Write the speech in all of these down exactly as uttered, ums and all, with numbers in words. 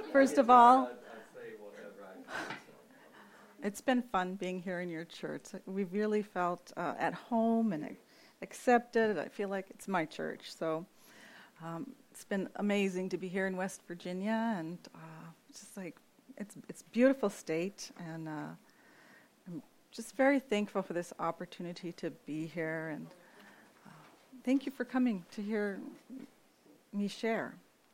First of all, it's been fun being here in your church. We've really felt uh, at home and accepted. I feel like it's my church. So um, it's been amazing to be here in West Virginia, and uh, just like it's it's a beautiful state, and uh, I'm just very thankful for this opportunity to be here. And uh, thank you for coming to hear me share.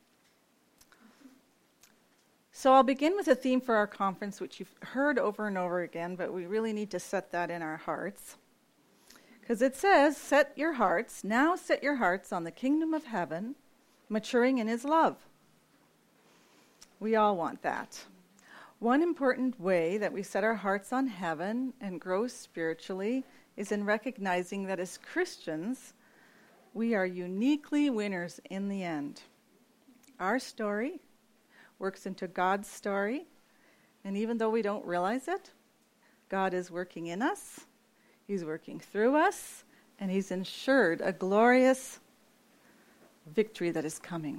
So I'll begin with a theme for our conference, which you've heard over and over again, but we really need to set that in our hearts. Because it says, set your hearts, now set your hearts on the kingdom of heaven, maturing in his love. We all want that. One important way that we set our hearts on heaven and grow spiritually is in recognizing that as Christians, we are uniquely winners in the end. Our story works into God's story, and even though we don't realize it, God is working in us, he's working through us, and he's ensured a glorious victory that is coming.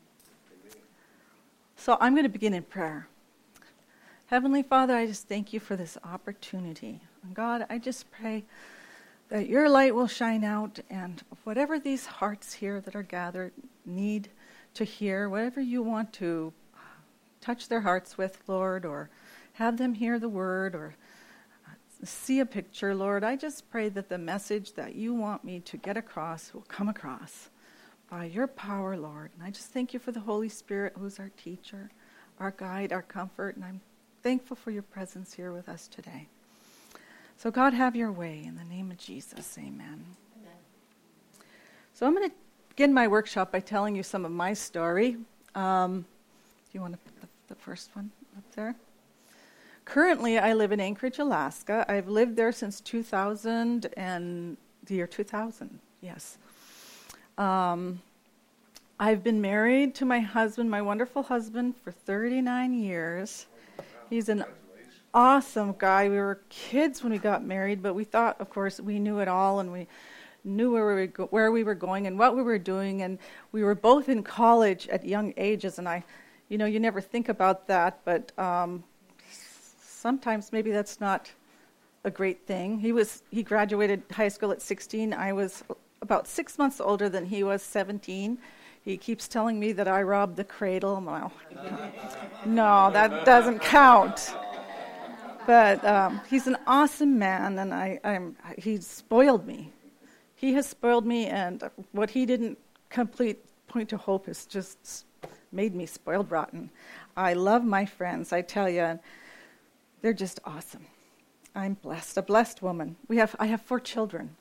So I'm going to begin in prayer. Heavenly Father, I just thank you for this opportunity. And God, I just pray that your light will shine out, and whatever these hearts here that are gathered need to hear, whatever you want to touch their hearts with, Lord, or have them hear the word, or see a picture, Lord. I just pray that the message that you want me to get across will come across by your power, Lord. And I just thank you for the Holy Spirit, who's our teacher, our guide, our comfort, and I'm thankful for your presence here with us today. So God, have your way in the name of Jesus, amen. Amen. So I'm going to begin my workshop by telling you some of my story. Um, do you want to put the, the first one up there? Currently, I live in Anchorage, Alaska. I've lived there since two thousand and the year two thousand, yes. Um, I've been married to my husband, my wonderful husband, for thirty-nine years. He's an awesome guy. We were kids when we got married, but we thought, of course, we knew it all, and we knew where we were, go- where we were going and what we were doing, and we were both in college at young ages, and I, you know, you never think about that, but um, sometimes maybe that's not a great thing. He was he graduated high school at sixteen. I was about six months older than he was, seventeen. He keeps telling me that I robbed the cradle. Well, no, that doesn't count. But um, he's an awesome man, and I, I'm he's spoiled me. He has spoiled me, and what he didn't complete Point to Hope has just made me spoiled rotten. I love my friends, I tell you. They're just awesome. I'm blessed, a blessed woman. We have I have four children.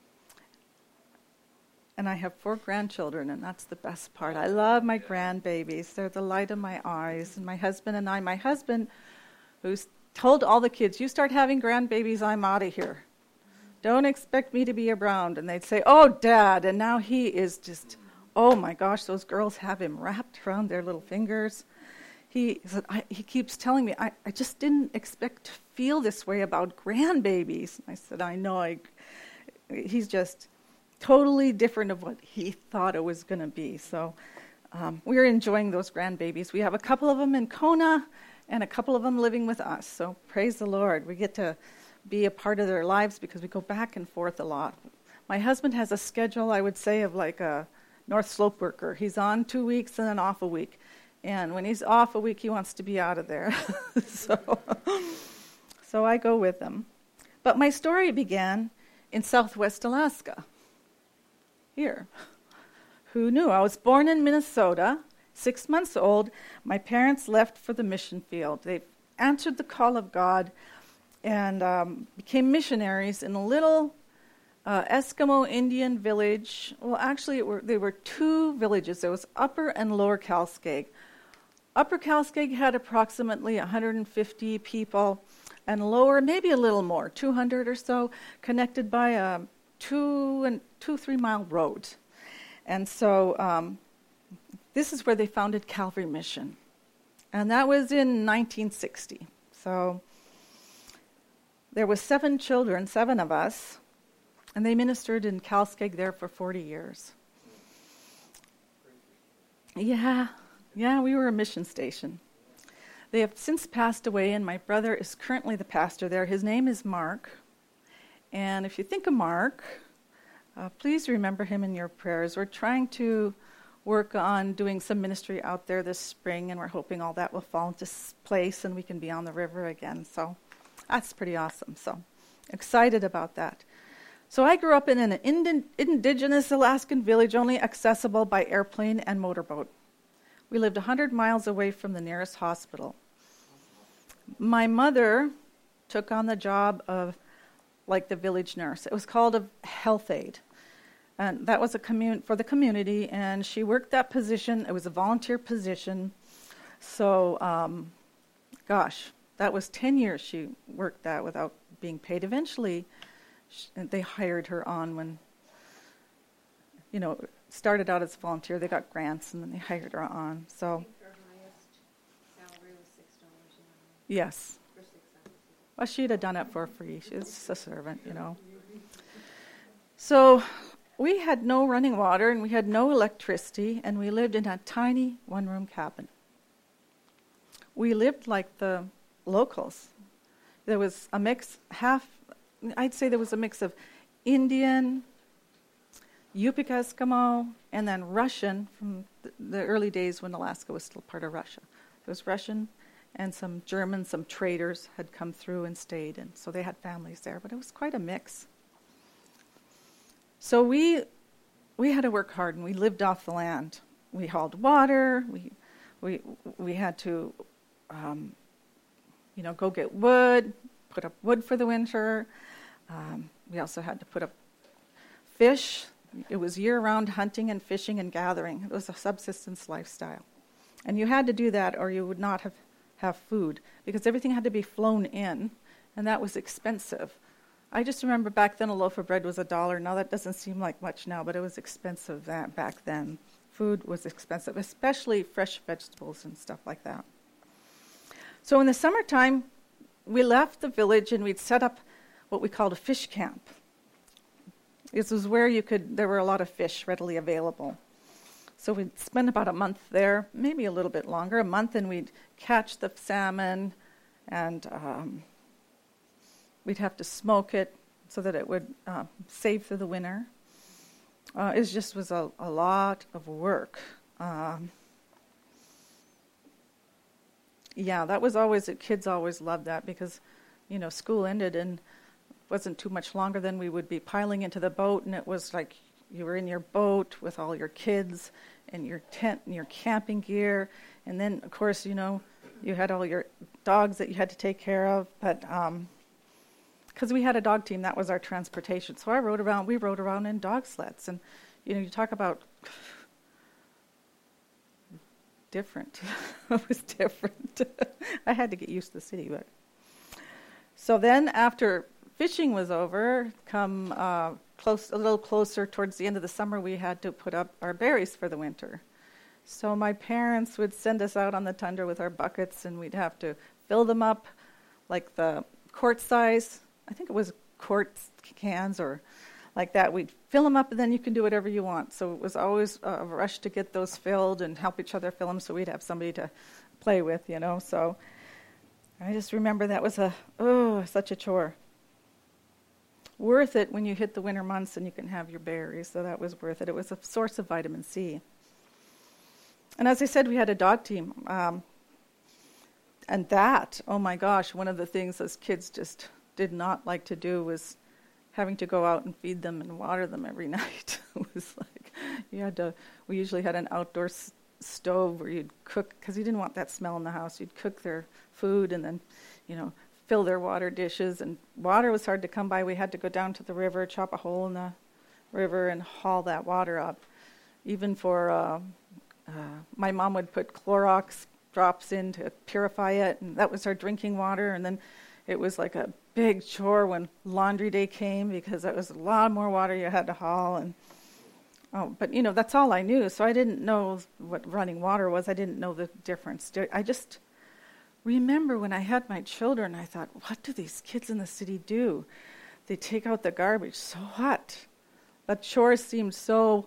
And I have four grandchildren, and that's the best part. I love my grandbabies. They're the light of my eyes. And my husband and I, my husband, who's told all the kids, you start having grandbabies, I'm out of here. Don't expect me to be around. And they'd say, oh, Dad. And now he is just, oh, my gosh, those girls have him wrapped around their little fingers. He said, I, he keeps telling me, I, I just didn't expect to feel this way about grandbabies. I said, I know. I, he's just totally different of what he thought it was going to be. So um, we're enjoying those grandbabies. We have a couple of them in Kona and a couple of them living with us. So praise the Lord. We get to be a part of their lives because we go back and forth a lot. My husband has a schedule, I would say, of like a North Slope worker. He's on two weeks and then off a week. And when he's off a week, he wants to be out of there. so, so I go with him. But my story began in Southwest Alaska. Here. Who knew? I was born in Minnesota, six months old. My parents left for the mission field. They answered the call of God and um, became missionaries in a little uh, Eskimo Indian village. Well, actually, it were, they were two villages. There was Upper and Lower Calskeg. Upper Calskeg had approximately one hundred fifty people, and Lower, maybe a little more, two hundred or so, connected by a two and two, three mile road. And so um, this is where they founded Calvary Mission. And that was in nineteen sixty. So there was seven children, seven of us, and they ministered in Calskeg there for forty years. Yeah, yeah, we were a mission station. They have since passed away, and my brother is currently the pastor there. His name is Mark. And if you think of Mark, uh, please remember him in your prayers. We're trying to work on doing some ministry out there this spring, and we're hoping all that will fall into place and we can be on the river again. So that's pretty awesome. So excited about that. So I grew up in an ind- indigenous Alaskan village, only accessible by airplane and motorboat. We lived one hundred miles away from the nearest hospital. My mother took on the job of, like, the village nurse. It was called a health aide. And that was a commun- for the community, and she worked that position. It was a volunteer position. So, um, gosh, that was ten years she worked that without being paid. Eventually, she, they hired her on when, you know, started out as a volunteer. They got grants, and then they hired her on. So, yes. Well, she'd have done it for free. She was a servant, you know. So we had no running water, and we had no electricity, and we lived in a tiny one-room cabin. We lived like the locals. There was a mix, half, I'd say there was a mix of Indian, Yupik Eskimo, and then Russian from the, the early days when Alaska was still part of Russia. There was Russian, and some Germans, some traders had come through and stayed, and so they had families there, but it was quite a mix. So we we had to work hard, and we lived off the land. We hauled water, we we we had to, um, you know, go get wood, put up wood for the winter. Um, we also had to put up fish. It was year-round hunting and fishing and gathering. It was a subsistence lifestyle. And you had to do that or you would not have have food, because everything had to be flown in, and that was expensive. I just remember back then a loaf of bread was a dollar. Now that doesn't seem like much now, but it was expensive that back then. Food was expensive, especially fresh vegetables and stuff like that. So in the summertime, we left the village and we'd set up what we called a fish camp. This was where you could, there were a lot of fish readily available. So we'd spend about a month there, maybe a little bit longer, a month, and we'd catch the salmon, and um, we'd have to smoke it so that it would uh, save through the winter. Uh, it just was a, a lot of work. Um, yeah, that was always, kids always loved that because, you know, school ended and wasn't too much longer. Then we would be piling into the boat, and it was like you were in your boat with all your kids and your tent and your camping gear. And then, of course, you know, you had all your dogs that you had to take care of. But um, because we had a dog team, that was our transportation. So I rode around, we rode around in dog sleds. And, you know, you talk about different. It was different. I had to get used to the city. But so then after fishing was over, come uh, close, a little closer towards the end of the summer, we had to put up our berries for the winter. So my parents would send us out on the tundra with our buckets, and we'd have to fill them up like the quart size. I think it was quart cans or like that. We'd fill them up, and then you can do whatever you want. So it was always a rush to get those filled and help each other fill them so we'd have somebody to play with, you know. So I just remember that was a, oh, such a chore. Worth it when you hit the winter months and you can have your berries, so that was worth it. It was a source of vitamin C. And as I said, we had a dog team. Um, and that, oh my gosh, one of the things as kids just did not like to do was having to go out and feed them and water them every night. It was like, you had to, we usually had an outdoor s- stove where you'd cook, because you didn't want that smell in the house. You'd cook their food and then, you know, fill their water dishes. And water was hard to come by. We had to go down to the river, chop a hole in the river, and haul that water up. Even for, uh, uh, my mom would put Clorox drops in to purify it, and that was our drinking water. And then it was like a big chore when laundry day came, because that was a lot more water you had to haul. And oh, but you know, that's all I knew. So I didn't know what running water was. I didn't know the difference. I just remember when I had my children, I thought, what do these kids in the city do? They take out the garbage. So what? But chores seemed so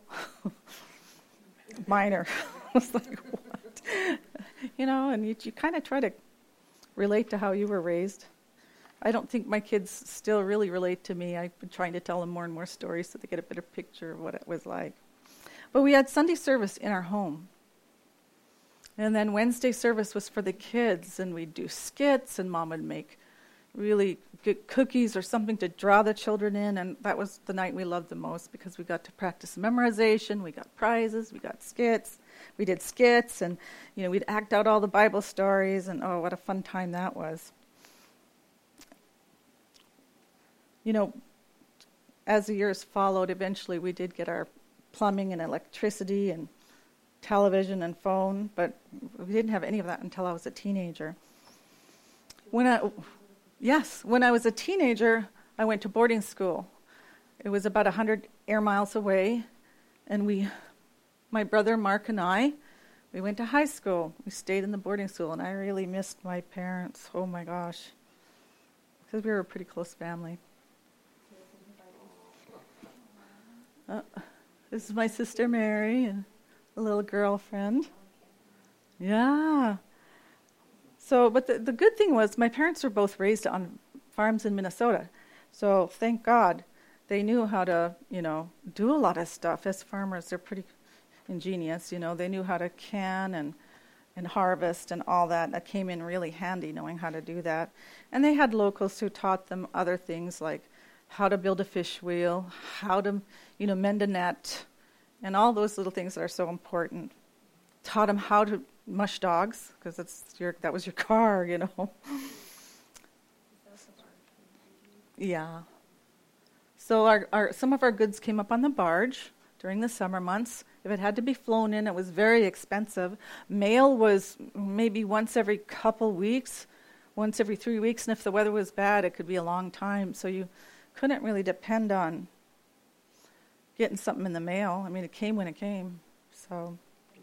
minor. I was like, what? You know, and you, you kind of try to relate to how you were raised. I don't think my kids still really relate to me. I've been trying to tell them more and more stories so they get a better picture of what it was like. But we had Sunday service in our home. And then Wednesday service was for the kids, and we'd do skits, and Mom would make really good cookies or something to draw the children in, and that was the night we loved the most because we got to practice memorization, we got prizes, we got skits, we did skits, and you know we'd act out all the Bible stories, and oh, what a fun time that was. You know, as the years followed, eventually we did get our plumbing and electricity and television and phone, but we didn't have any of that until I was a teenager. When I, yes, when I was a teenager, I went to boarding school. It was about one hundred air miles away, and we, my brother Mark and I, we went to high school. We stayed in the boarding school, and I really missed my parents. Oh my gosh, because we were a pretty close family. Uh, this is my sister Mary and a little girlfriend. Yeah. So, but the, the good thing was my parents were both raised on farms in Minnesota. So thank God they knew how to, you know, do a lot of stuff. As farmers, they're pretty ingenious, you know. They knew how to can and, and harvest and all that. That came in really handy, knowing how to do that. And they had locals who taught them other things like how to build a fish wheel, how to, you know, mend a net, and all those little things that are so important. Taught them how to mush dogs, because that's your that was your car, you know. Yeah. So our, our some of our goods came up on the barge during the summer months. If it had to be flown in, it was very expensive. Mail was maybe once every couple weeks, once every three weeks, and if the weather was bad, it could be a long time. So you couldn't really depend on getting something in the mail. I mean, it came when it came. So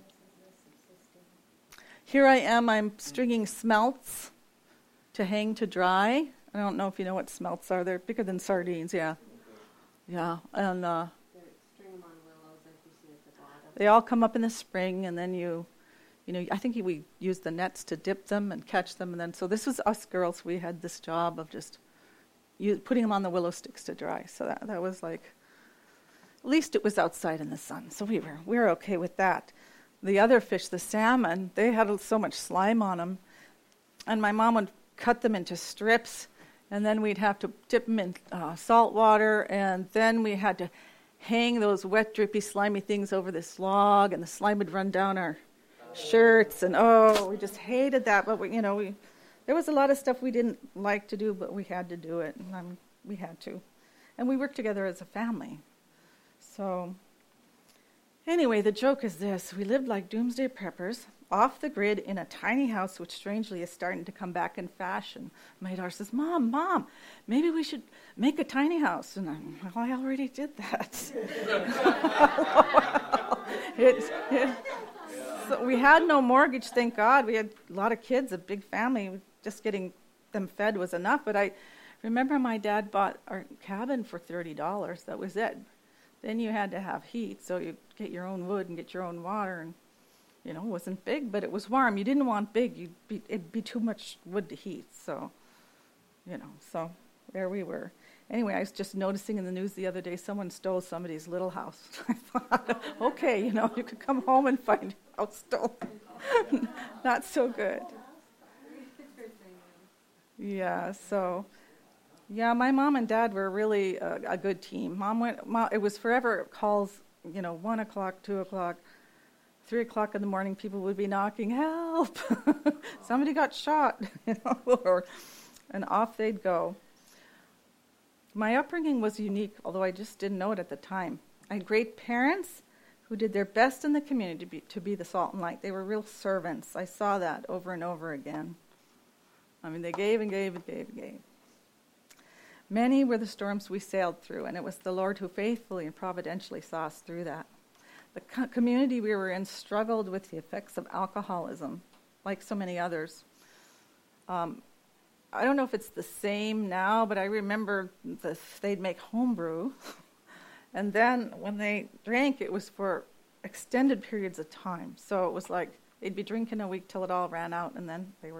here I am. I'm stringing smelts to hang to dry. I don't know if you know what smelts are. They're bigger than sardines, yeah. Yeah, and uh, string them on willows like you see at the bottom. They all come up in the spring, and then you, you know, I think we use the nets to dip them and catch them, and then so this was us girls. We had this job of just you, putting them on the willow sticks to dry. So that that was like, at least it was outside in the sun. So we were we were okay with that. The other fish, the salmon, they had so much slime on them, and my mom would cut them into strips. And then we'd have to dip them in uh, salt water, and then we had to hang those wet, drippy, slimy things over this log, and the slime would run down our shirts, and oh, we just hated that. But we, you know, we there was a lot of stuff we didn't like to do, but we had to do it, and um, we had to. And we worked together as a family. So anyway, the joke is this: we lived like doomsday preppers, off the grid in a tiny house, which strangely is starting to come back in fashion. My daughter says, Mom, Mom, maybe we should make a tiny house. And I'm, well, I already did that. it, it, so we had no mortgage, thank God. We had a lot of kids, a big family. Just getting them fed was enough. But I remember my dad bought our cabin for thirty dollars. That was it. Then you had to have heat, so you get your own wood and get your own water, and you know, it wasn't big, but it was warm. You didn't want big. You'd be, it'd be too much wood to heat. So, you know, so there we were. Anyway, I was just noticing in the news the other day, someone stole somebody's little house. I thought, okay, you know, you could come home and find your house stolen. Not so good. Yeah, so, yeah, my mom and dad were really a, a good team. Mom went, mom, it was forever calls, you know, one o'clock, two o'clock. Three o'clock in the morning, people would be knocking, help! Somebody got shot, you know, or, and off they'd go. My upbringing was unique, although I just didn't know it at the time. I had great parents who did their best in the community to be, to be the salt and light. They were real servants. I saw that over and over again. I mean, they gave and gave and gave and gave. Many were the storms we sailed through, and it was the Lord who faithfully and providentially saw us through that. The co- community we were in struggled with the effects of alcoholism, like so many others. Um, I don't know if it's the same now, but I remember this, they'd make homebrew, and then when they drank, it was for extended periods of time. So it was like they'd be drinking a week till it all ran out, and then they were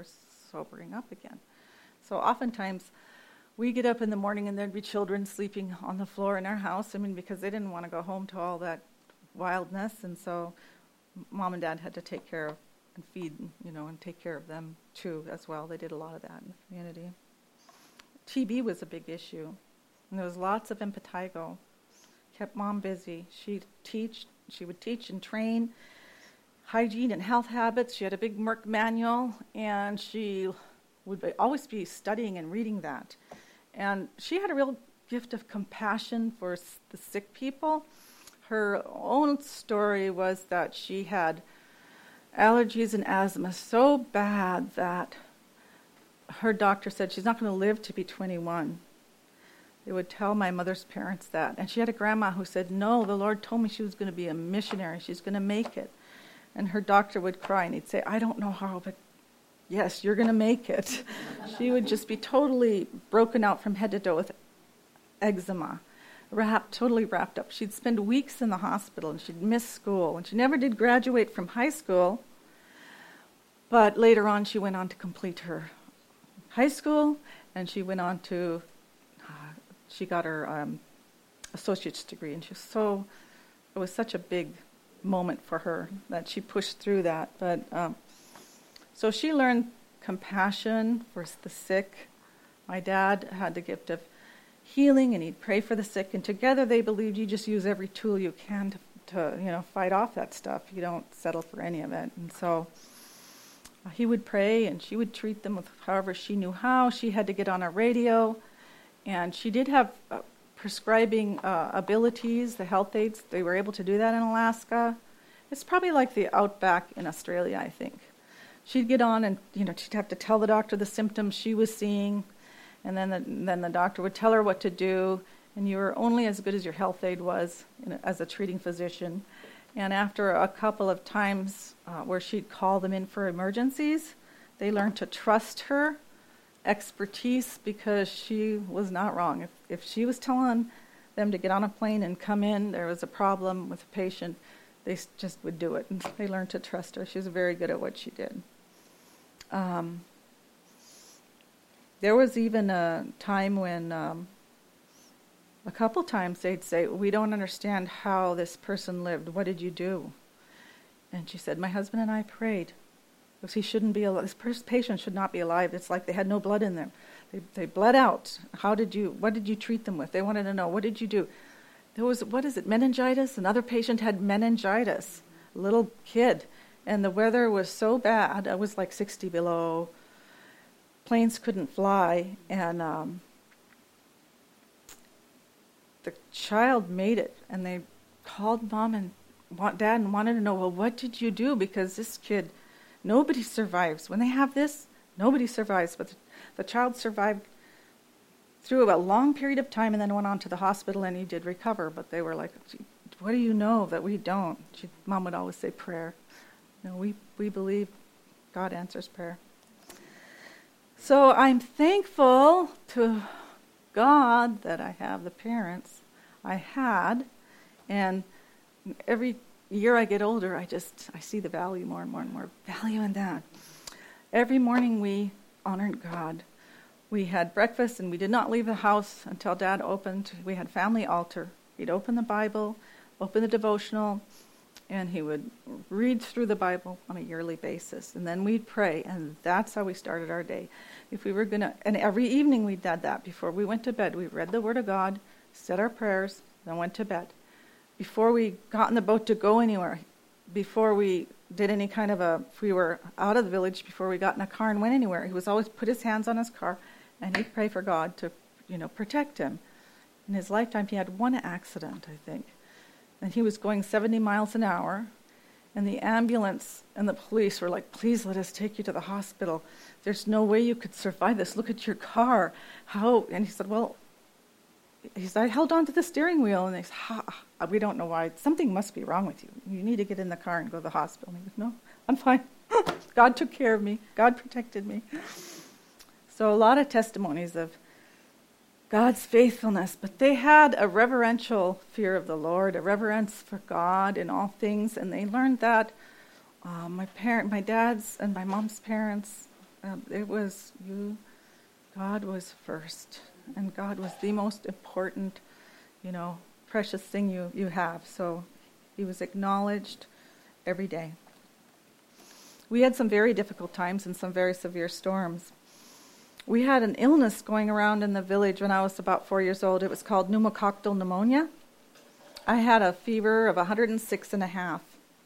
sobering up again. So oftentimes we get up in the morning and there'd be children sleeping on the floor in our house. I mean, because they didn't want to go home to all that wildness, and so mom and dad had to take care of and feed, you know, and take care of them too as well. They did a lot of that in the community. T B was a big issue, and there was lots of impetigo. Kept mom busy. She'd teach, she would teach and train hygiene and health habits. She had a big Merck manual, and she would be, always be studying and reading that. And she had a real gift of compassion for s- the sick people. Her own story was that she had allergies and asthma so bad that her doctor said she's not going to live to be twenty-one. They would tell my mother's parents that. And she had a grandma who said, no, the Lord told me she was going to be a missionary. She's going to make it. And her doctor would cry, and he'd say, I don't know how, but yes, you're going to make it. She would just be totally broken out from head to toe with eczema, wrapped, totally wrapped up. She'd spend weeks in the hospital, and she'd miss school. And she never did graduate from high school, but later on she went on to complete her high school, and she went on to, uh, she got her um, associate's degree, and she was so, it was such a big moment for her that she pushed through that. But um, so she learned compassion for the sick. My dad had the gift of healing, and he'd pray for the sick, and together they believed you just use every tool you can to, to you know, fight off that stuff. You don't settle for any of it. And so uh, he would pray, and she would treat them with however she knew how. She had to get on a radio, and she did have uh, prescribing uh, abilities, the health aides. They were able to do that in Alaska. It's probably like the outback in Australia, I think. She'd get on, and you know, she'd have to tell the doctor the symptoms she was seeing, and then the, then the doctor would tell her what to do, and you were only as good as your health aide was in a, as a treating physician. And after a couple of times uh, where she'd call them in for emergencies, they learned to trust her expertise, because she was not wrong. If, if she was telling them to get on a plane and come in, there was a problem with a patient, they just would do it. And they learned to trust her. She was very good at what she did. Um, there was even a time when um, a couple times they'd say, we don't understand how this person lived. What did you do? And she said, my husband and I prayed. Because he shouldn't be alive. This pers- patient should not be alive. It's like they had no blood in them. They, they bled out. How did you, what did you treat them with? They wanted to know, what did you do? There was, what is it, meningitis? Another patient had meningitis, a little kid. And the weather was so bad. It was like sixty below. Planes couldn't fly. And um, the child made it. And they called mom and dad and wanted to know, well, what did you do? Because this kid, nobody survives. When they have this, nobody survives. But the, the child survived through a long period of time and then went on to the hospital, and he did recover. But they were like, what do you know that we don't? She, mom would always say prayer. You know, we, we believe God answers prayer. So I'm thankful to God that I have the parents I had. And every year I get older, I just, I see the value more and more and more value in that. Every morning we honored God. We had breakfast, and we did not leave the house until Dad opened. We had family altar. He'd open the Bible, open the devotional, and he would read through the Bible on a yearly basis. And then we'd pray, and that's how we started our day. If we were going to, and every evening we did that before we went to bed. We read the Word of God, said our prayers, then went to bed. Before we got in the boat to go anywhere, before we did any kind of a, if we were out of the village, before we got in a car and went anywhere, he was always put his hands on his car, and he'd pray for God to, you know, protect him. In his lifetime, he had one accident, I think. And he was going seventy miles an hour, and the ambulance and the police were like, please let us take you to the hospital. There's no way you could survive this. Look at your car. How? And he said, well, he said, I held on to the steering wheel. And they said, ha, we don't know why. Something must be wrong with you. You need to get in the car and go to the hospital. And he goes, no, I'm fine. God took care of me. God protected me. So a lot of testimonies of God's faithfulness, but they had a reverential fear of the Lord, a reverence for God in all things, and they learned that. Uh, my parent, my dad's and my mom's parents Um, it was you, God was first, and God was the most important, you know, precious thing you, you have. So he was acknowledged every day. We had some very difficult times and some very severe storms. We had an illness going around in the village when I was about four years old. It was called pneumococcal pneumonia. I had a fever of one hundred six and a half.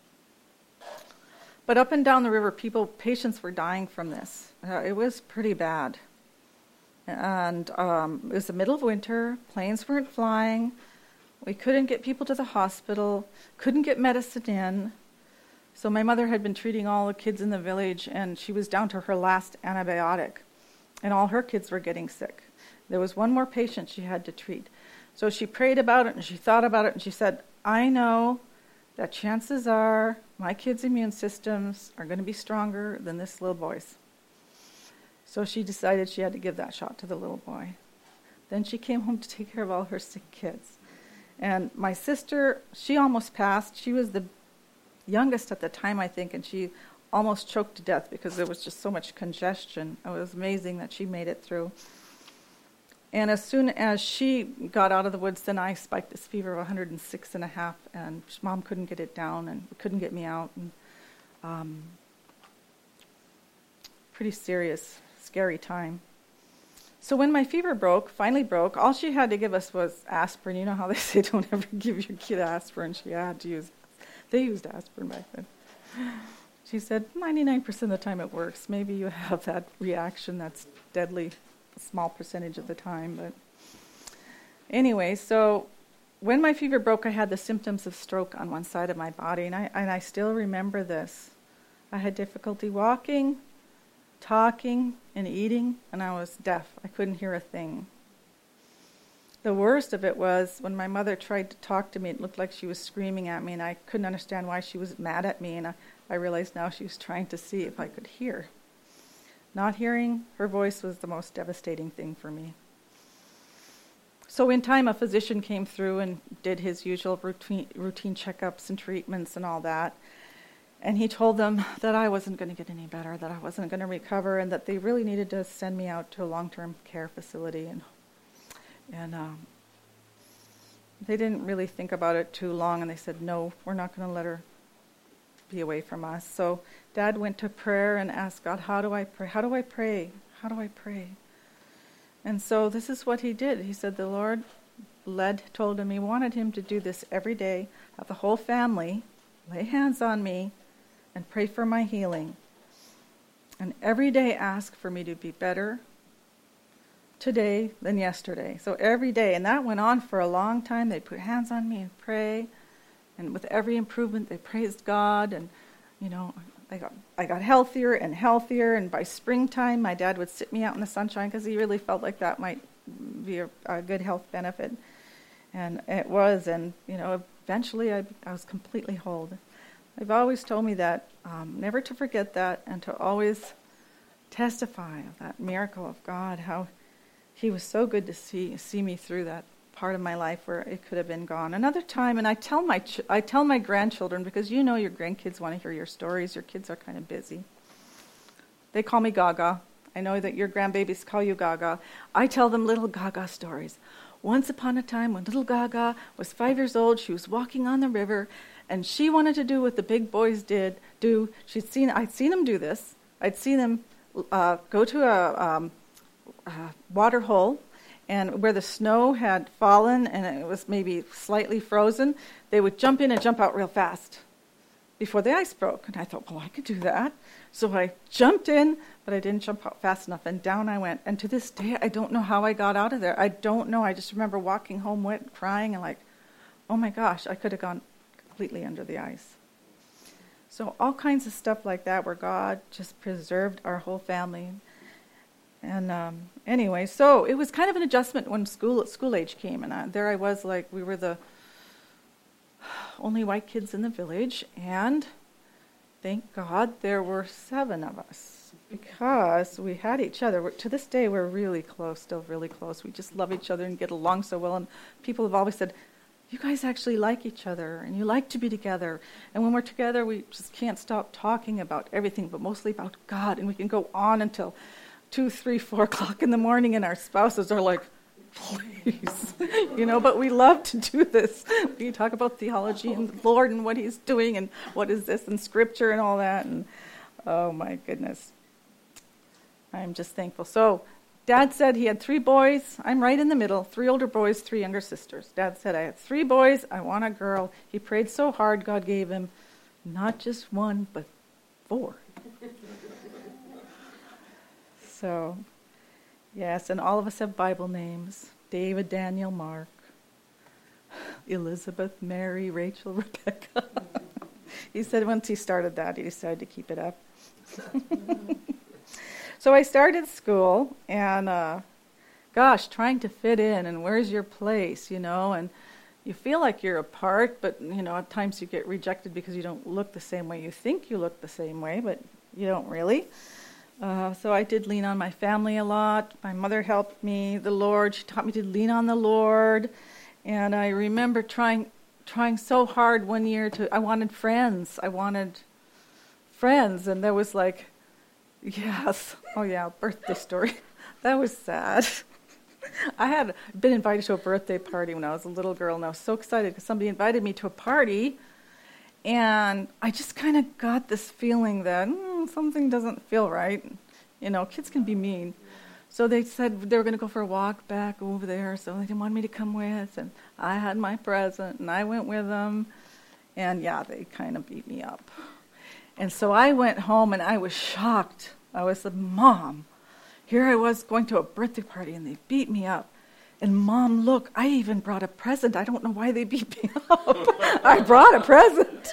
But up and down the river, people, patients were dying from this. Uh, it was pretty bad. And um, it was the middle of winter. Planes weren't flying. We couldn't get people to the hospital. Couldn't get medicine in. So my mother had been treating all the kids in the village, and she was down to her last antibiotic. And all her kids were getting sick. There was one more patient she had to treat. So she prayed about it, and she thought about it, and she said, I know that chances are my kids' immune systems are going to be stronger than this little boy's. So she decided she had to give that shot to the little boy. Then she came home to take care of all her sick kids. And my sister, she almost passed. She was the youngest at the time, I think, and she almost choked to death because there was just so much congestion. It was amazing that she made it through. And as soon as she got out of the woods, then I spiked this fever of one hundred six and a half, and Mom couldn't get it down and couldn't get me out. And um, pretty serious, scary time. So when my fever broke, finally broke, all she had to give us was aspirin. You know how they say don't ever give your kid aspirin. She had to use, they used aspirin back then. She said, ninety-nine percent of the time it works. Maybe you have that reaction that's deadly, a small percentage of the time. But anyway, so when my fever broke, I had the symptoms of stroke on one side of my body, and I, and I still remember this. I had difficulty walking, talking, and eating, and I was deaf. I couldn't hear a thing. The worst of it was when my mother tried to talk to me, it looked like she was screaming at me, and I couldn't understand why she was mad at me, and I, I realized now she was trying to see if I could hear. Not hearing her voice was the most devastating thing for me. So in time, a physician came through and did his usual routine, routine checkups and treatments and all that. And he told them that I wasn't going to get any better, that I wasn't going to recover, and that they really needed to send me out to a long-term care facility. And and um, they didn't really think about it too long, and they said, no, we're not going to let her be away from us. So Dad went to prayer and asked God, how do I pray? How do I pray? How do I pray? And so this is what he did. He said the Lord led, told him he wanted him to do this every day, have the whole family lay hands on me and pray for my healing. And every day ask for me to be better today than yesterday. So every day, and that went on for a long time. They put hands on me and pray, and with every improvement, they praised God, and you know, I got I got healthier and healthier. And by springtime, my dad would sit me out in the sunshine because he really felt like that might be a, a good health benefit, and it was. And you know, eventually, I I was completely whole. They've always told me that um, never to forget that, and to always testify of that miracle of God, how he was so good to see see me through that part of my life where it could have been gone. Another time, and I tell my ch- I tell my grandchildren, because you know your grandkids want to hear your stories. Your kids are kind of busy. They call me Gaga. I know that your grandbabies call you Gaga. I tell them little Gaga stories. Once upon a time, when little Gaga was five years old, she was walking on the river, and she wanted to do what the big boys did. Do she'd seen I'd seen them do this. I'd seen them uh, go to a um, Uh, water hole, and where the snow had fallen and it was maybe slightly frozen, they would jump in and jump out real fast before the ice broke. And I thought, well, I could do that. So I jumped in, but I didn't jump out fast enough, and down I went. And to this day, I don't know how I got out of there. I don't know. I just remember walking home wet, crying, and like, oh my gosh, I could have gone completely under the ice. So all kinds of stuff like that where God just preserved our whole family. And um, anyway, so it was kind of an adjustment when school school age came, and I, there I was, like we were the only white kids in the village, and thank God there were seven of us because we had each other. We're, to this day, we're really close, still really close. We just love each other and get along so well. And people have always said, you guys actually like each other and you like to be together. And when we're together, we just can't stop talking about everything, but mostly about God. And we can go on until two, three, four o'clock in the morning, and our spouses are like, please, you know, but we love to do this. We talk about theology and the Lord and what he's doing and what is this and scripture and all that. And oh my goodness. I'm just thankful. So Dad said he had three boys. I'm right in the middle. Three older boys, three younger sisters. Dad said, I had three boys. I want a girl. He prayed so hard, God gave him not just one, but four. So, yes, and all of us have Bible names. David, Daniel, Mark, Elizabeth, Mary, Rachel, Rebecca. He said once he started that, he decided to keep it up. So I started school, and uh, gosh, trying to fit in, and where's your place, you know, and you feel like you're apart, but, you know, at times you get rejected because you don't look the same way. You think you look the same way, but you don't really. Uh, so I did lean on my family a lot. My mother helped me, the Lord. She taught me to lean on the Lord. And I remember trying trying so hard one year to, I wanted friends. I wanted friends. And there was like, yes, oh yeah, birthday story. That was sad. I had been invited to a birthday party when I was a little girl, and I was so excited because somebody invited me to a party. And I just kind of got this feeling that mm, something doesn't feel right. You know, kids can be mean. So they said they were going to go for a walk back over there, so they didn't want me to come with. And I had my present, and I went with them. And, yeah, they kind of beat me up. And so I went home, and I was shocked. I was like, Mom, here I was going to a birthday party, and they beat me up. And Mom, look, I even brought a present. I don't know why they beat me up. I brought a present.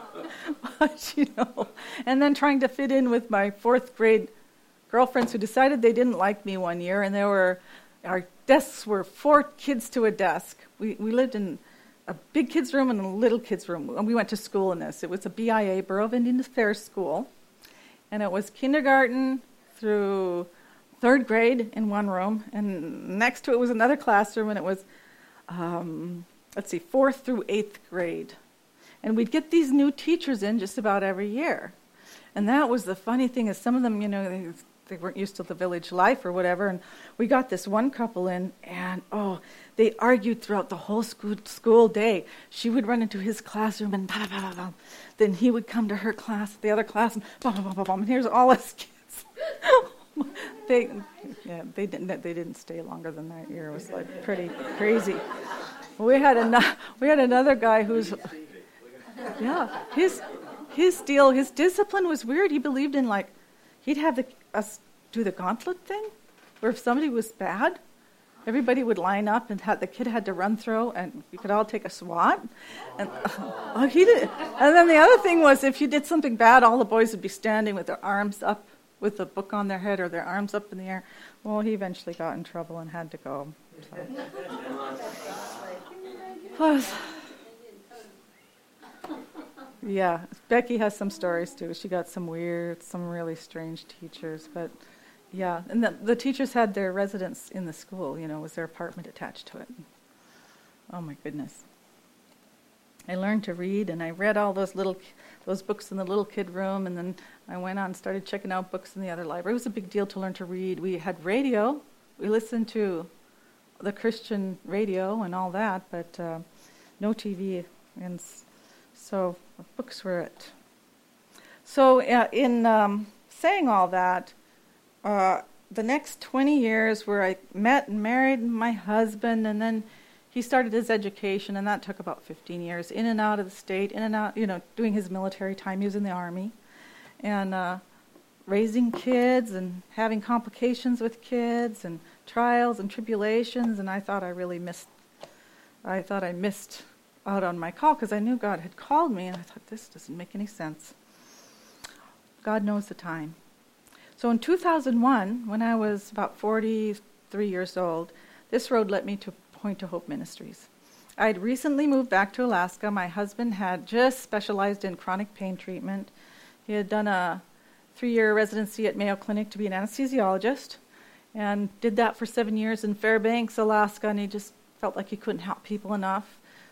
But, you know, and then trying to fit in with my fourth grade girlfriends who decided they didn't like me one year, and there were, our desks were four kids to a desk. We we lived in a big kids' room and a little kids' room. And we went to school in this. It was a B I A, Bureau of Indian Affairs school. And it was kindergarten through third grade in one room, and next to it was another classroom, and it was, um, let's see, fourth through eighth grade. And we'd get these new teachers in just about every year. And that was the funny thing, is some of them, you know, they, they weren't used to the village life or whatever, and we got this one couple in, and, oh, they argued throughout the whole school, school day. She would run into his classroom, and blah, blah, blah, blah. Then he would come to her class, the other class, and blah, blah, blah, blah, blah. And here's all us kids. They, yeah, they didn't. They didn't stay longer than that year. It was like pretty crazy. We had another. We had another guy who's, yeah, his his deal, his discipline was weird. He believed in like, he'd have the, us do the gauntlet thing, where if somebody was bad, everybody would line up and had, the kid had to run through, and you could all take a SWAT. And oh, he did. And then the other thing was, if you did something bad, all the boys would be standing with their arms up, with a book on their head or their arms up in the air. Well, he eventually got in trouble and had to go. So. Plus, yeah, Becky has some stories too. She got some weird, some really strange teachers. But yeah, and the, the teachers had their residence in the school, you know, was their apartment attached to it. Oh my goodness. I learned to read, and I read all those little those books in the little kid room, and then I went on and started checking out books in the other library. It was a big deal to learn to read. We had radio. We listened to the Christian radio and all that, but uh, no T V. And so books were it. So uh, in um, saying all that, uh, the next twenty years where I met and married my husband, and then he started his education, and that took about fifteen years, in and out of the state, in and out, you know, doing his military time. He was in the Army. And uh, raising kids and having complications with kids and trials and tribulations, and I thought I really missed, I thought I missed out on my call because I knew God had called me, and I thought, this doesn't make any sense. God knows the time. So in two thousand one, when I was about forty-three years old, this road led me to Point to Hope Ministries. I had recently moved back to Alaska. My husband had just specialized in chronic pain treatment. He had done a three-year residency at Mayo Clinic to be an anesthesiologist, and did that for seven years in Fairbanks, Alaska, and he just felt like he couldn't help people enough.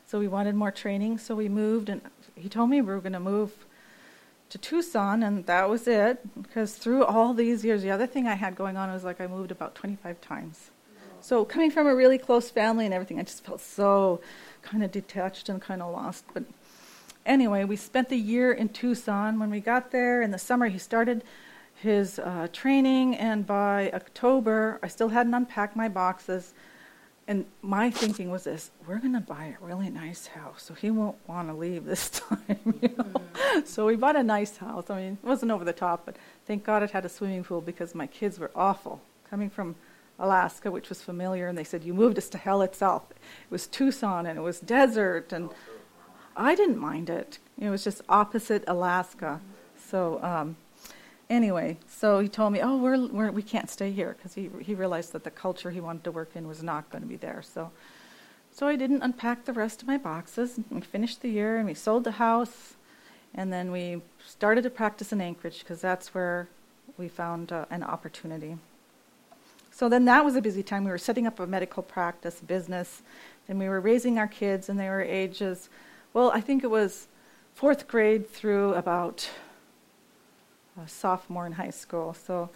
So we wanted more training, so we moved, and he told me we were going to move to Tucson, and that was it. Because through all these years, the other thing I had going on was like I moved about twenty-five times. So coming from a really close family and everything, I just felt so kind of detached and kind of lost. But anyway, we spent the year in Tucson. When we got there in the summer, he started his uh, training, and by October, I still hadn't unpacked my boxes. And my thinking was this: we're going to buy a really nice house, so he won't want to leave this time. You know? Mm-hmm. So we bought a nice house. I mean, it wasn't over the top, but thank God it had a swimming pool because my kids were awful. Coming from Alaska, which was familiar, and they said, you moved us to hell itself. It was Tucson, and it was desert, and I didn't mind it. It was just opposite Alaska. So um, anyway, so he told me, oh, we're, we're, we can't stay here, because he he realized that the culture he wanted to work in was not going to be there. So so I didn't unpack the rest of my boxes. And we finished the year, and we sold the house, and then we started to practice in Anchorage, because that's where we found uh, an opportunity. So then that was a busy time. We were setting up a medical practice business, and we were raising our kids, and they were ages, well, I think it was fourth grade through about a sophomore in high school. So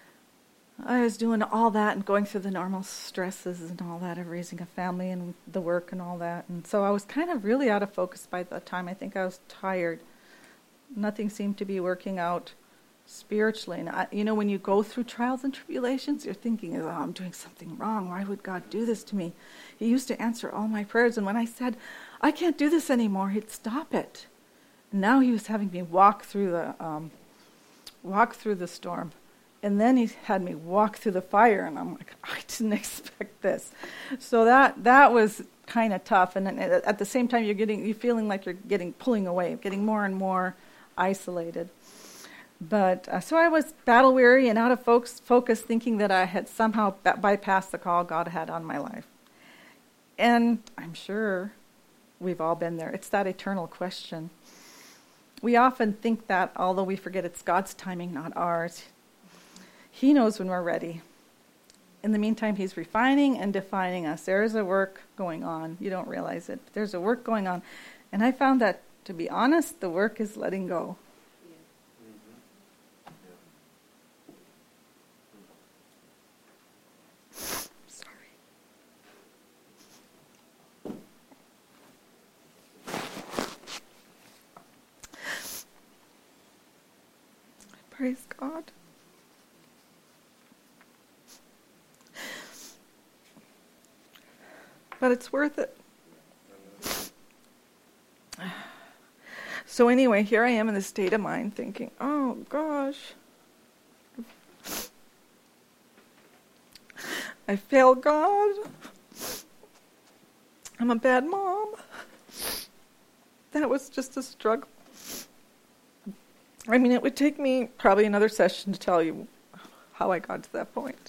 I was doing all that and going through the normal stresses and all that of raising a family and the work and all that. And so I was kind of really out of focus by the time. I think I was tired. Nothing seemed to be working out spiritually. And I, you know, when you go through trials and tribulations, you're thinking, oh, I'm doing something wrong. Why would God do this to me? He used to answer all my prayers, and when I said, I can't do this anymore, he'd stop it. And now he was having me walk through the um, walk through the storm. And then he had me walk through the fire, and I'm like, I didn't expect this. So that that was kind of tough. And then at the same time, you're getting you're feeling like you're getting pulling away, getting more and more isolated. But uh, so I was battle weary and out of focus, focus, thinking that I had somehow b- bypassed the call God had on my life. And I'm sure we've all been there. It's that eternal question. We often think that, although we forget it's God's timing, not ours. He knows when we're ready. In the meantime, he's refining and defining us. There is a work going on. You don't realize it, but there's a work going on. And I found that, to be honest, the work is letting go. Praise God. But it's worth it. So anyway, here I am in this state of mind thinking, oh gosh, I failed God. I'm a bad mom. That was just a struggle. I mean, it would take me probably another session to tell you how I got to that point.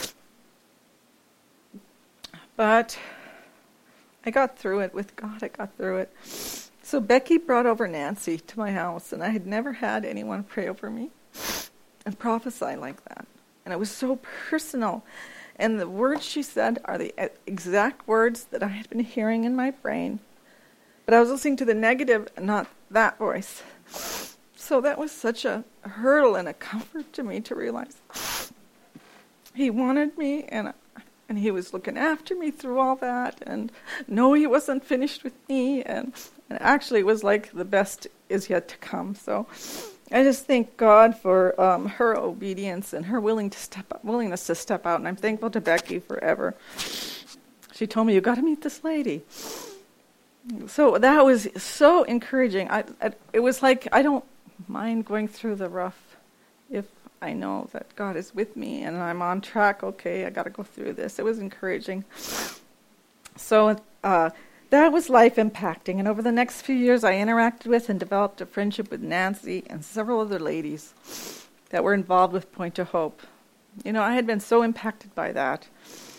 But I got through it. With God, I got through it. So Becky brought over Nancy to my house, and I had never had anyone pray over me and prophesy like that. And it was so personal. And the words she said are the exact words that I had been hearing in my brain. But I was listening to the negative, not that voice. So that was such a hurdle and a comfort to me to realize he wanted me, and and he was looking after me through all that, and no, he wasn't finished with me, and, and actually it was like the best is yet to come. So I just thank God for um, her obedience and her willing to step up, willingness to step out, and I'm thankful to Becky forever. She told me, you got to meet this lady. So that was so encouraging. I, I it was like, I don't mind going through the rough if I know that God is with me and I'm on track. Okay, I got to go through this. It was encouraging. So uh, that was life impacting. And over the next few years, I interacted with and developed a friendship with Nancy and several other ladies that were involved with Point to Hope. You know, I had been so impacted by that.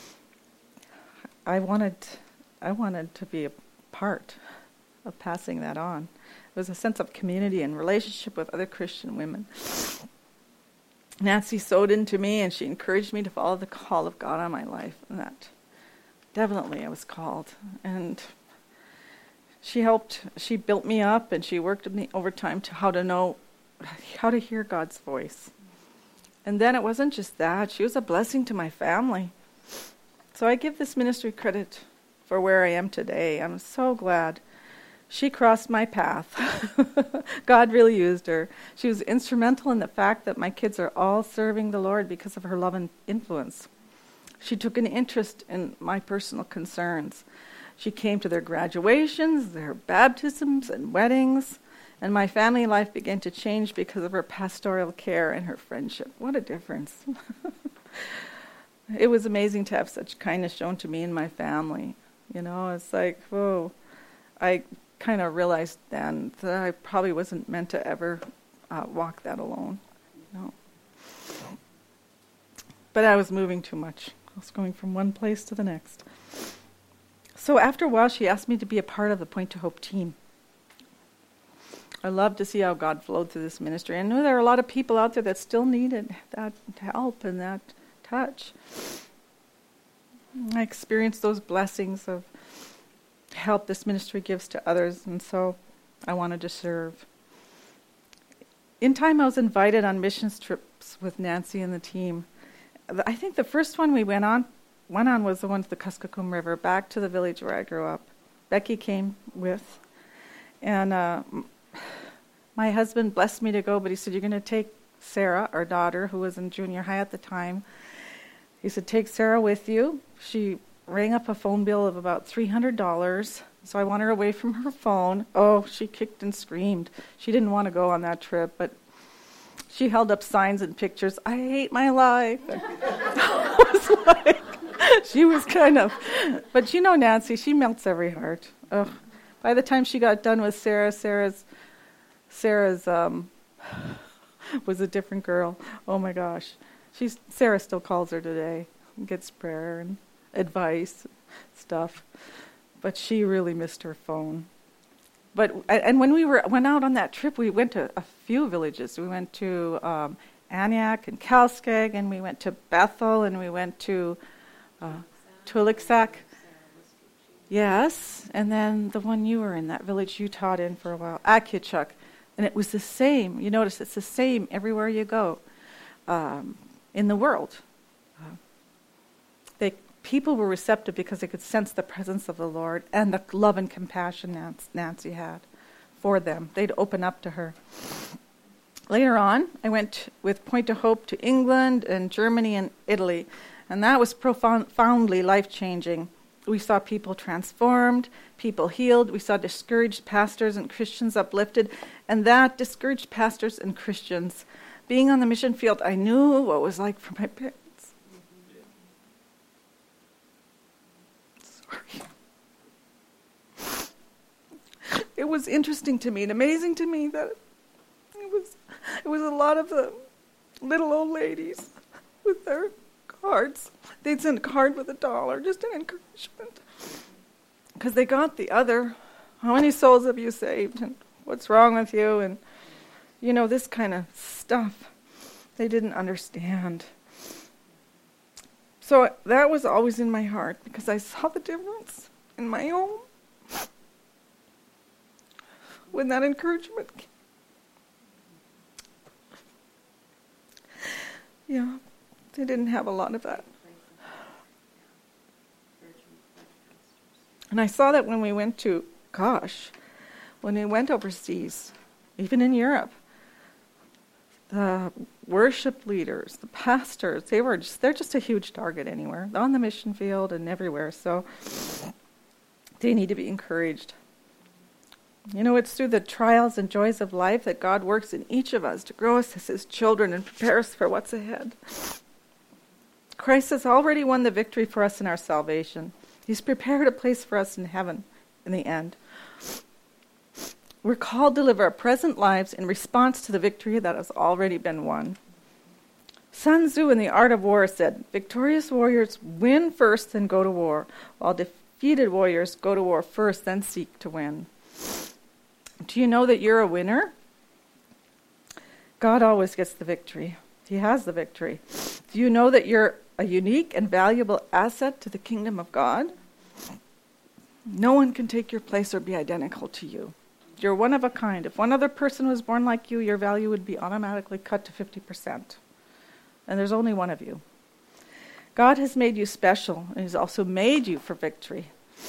I wanted, I wanted to be a part of passing that on. It was a sense of community and relationship with other Christian women. Nancy sowed into me, and she encouraged me to follow the call of God on my life. And that definitely I was called. And She helped, she built me up, and she worked with me over time to how to know, how to hear God's voice. And then it wasn't just that, she was a blessing to my family. So I give this ministry credit for where I am today. I'm so glad she crossed my path. God really used her. She was instrumental in the fact that my kids are all serving the Lord because of her love and influence. She took an interest in my personal concerns. She came to their graduations, their baptisms and weddings, and my family life began to change because of her pastoral care and her friendship. What a difference. It was amazing to have such kindness shown to me and my family. You know, it's like, whoa. I kind of realized then that I probably wasn't meant to ever uh, walk that alone. You know. But I was moving too much. I was going from one place to the next. So after a while, she asked me to be a part of the Point to Hope team. I love to see how God flowed through this ministry. I know there are a lot of people out there that still needed that help and that touch. I experienced those blessings of help this ministry gives to others, and so I wanted to serve. In time, I was invited on missions trips with Nancy and the team. I think the first one we went on went on was the one to the Kuskokwim River, back to the village where I grew up. Becky came with, and uh, my husband blessed me to go, but he said, you're going to take Sarah, our daughter, who was in junior high at the time. He said, take Sarah with you. She rang up a phone bill of about three hundred dollars, so I want her away from her phone. Oh, she kicked and screamed. She didn't want to go on that trip, but she held up signs and pictures. I hate my life. I was like, she was kind of, but you know Nancy, she melts every heart. Ugh. By the time she got done with Sarah, Sarah's, Sarah's um, was a different girl. Oh my gosh. She's Sarah still calls her today, and gets prayer and advice, stuff. But she really missed her phone. But and when we were went out on that trip, we went to a few villages. We went to um, Aniak and Kalskag, and we went to Bethel, and we went to uh, Tuliksak. Yes, and then the one you were in, that village you taught in for a while, Akichuk. And it was the same. You notice it's the same everywhere you go um, in the world. Uh, they people were receptive because they could sense the presence of the Lord and the love and compassion Nancy had for them. They'd open up to her. Later on, I went with Point to Hope to England and Germany and Italy, and that was profoundly life-changing. We saw people transformed, people healed. We saw discouraged pastors and Christians uplifted, and that discouraged pastors and Christians, being on the mission field, I knew what it was like for my parents. Sorry. It was interesting to me and amazing to me that it was it was a lot of the little old ladies with their cards. They'd send a card with a dollar, just an encouragement. Because they got the other, how many souls have you saved? And what's wrong with you? And, you know, this kind of stuff they didn't understand. So that was always in my heart because I saw the difference in my home when that encouragement came. Yeah, they didn't have a lot of that. And I saw that when we went to, gosh, when we went overseas, even in Europe, the worship leaders, the pastors, they were just, they're just a huge target anywhere, on the mission field and everywhere. So they need to be encouraged. You know, it's through the trials and joys of life that God works in each of us to grow us as his children and prepare us for what's ahead. Christ has already won the victory for us in our salvation. He's prepared a place for us in heaven in the end. We're called to live our present lives in response to the victory that has already been won. Sun Tzu in The Art of War said, victorious warriors win first, then go to war, while defeated warriors go to war first, then seek to win. Do you know that you're a winner? God always gets the victory. He has the victory. Do you know that you're a unique and valuable asset to the kingdom of God? No one can take your place or be identical to you. You're one of a kind. If one other person was born like you, your value would be automatically cut to fifty percent. And there's only one of you. God has made you special, and He's also made you for victory.